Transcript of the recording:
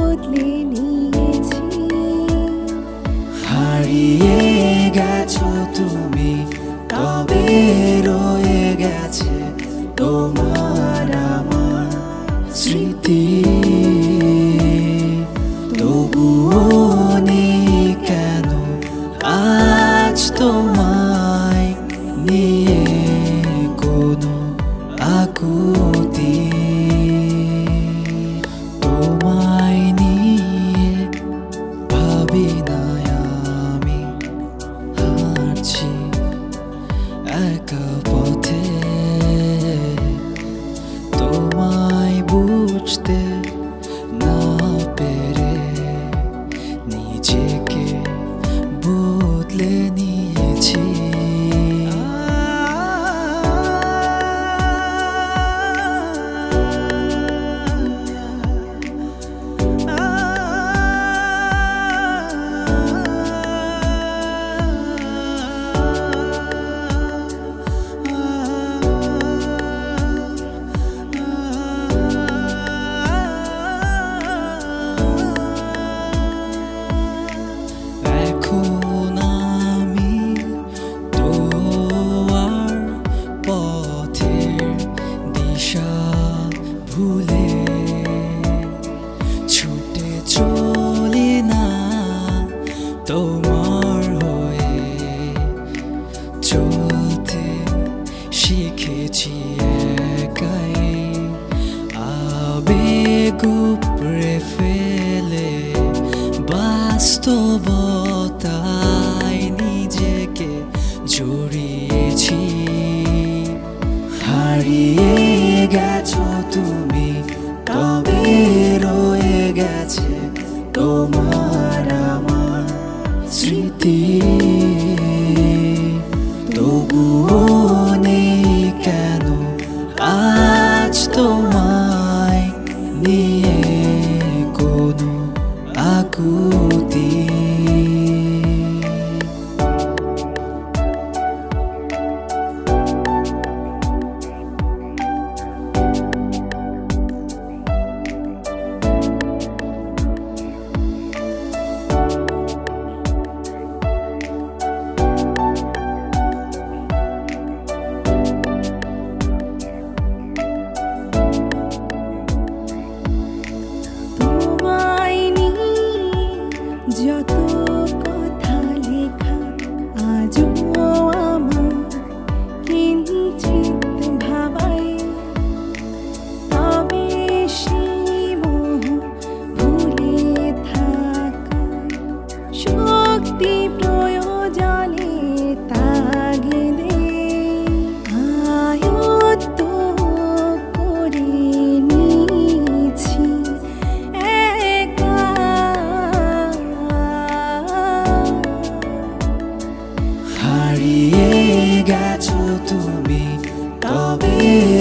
বদলে নিয়েছি। হারিয়ে গেছো তুমি, তবে রয়ে গেছে তোমার আমার স্মৃতি। তবুও নেই কেন আজ তোমায় নিয়ে কোনো আকুতি। তোমায় নিয়ে ভাবি না আমি, হাঁটছি একা পথে। তোমায় বুঝতে না পেরে নিজেকে বদলে নিয়েছি। এখন আমি তোমার পথের দিশা ভুলে ছুটে চলি না তোমার হয়ে। চলতে শিখেছি একাই, আবেগ উপড়ে ফেলে বাস্তবতায় নিজেকে জড়িয়েছি। হারিয়ে গেছো তুমি, তবে রয়ে গেছে তোমার আমার স্মৃতি। তবুও নেই কেন আজ তোমায় নিয়ে কোনো আকুতি। যত কথা লেখা আজও আমার কিঞ্চিত ভাবায়, তবে সেই মোহ ভুলে থাকা শক্তি প্রয়োজনে তাগিদে আয়ত্ত করে নিয়েছি একা। হারিয়ে গেছো তুমি, তবে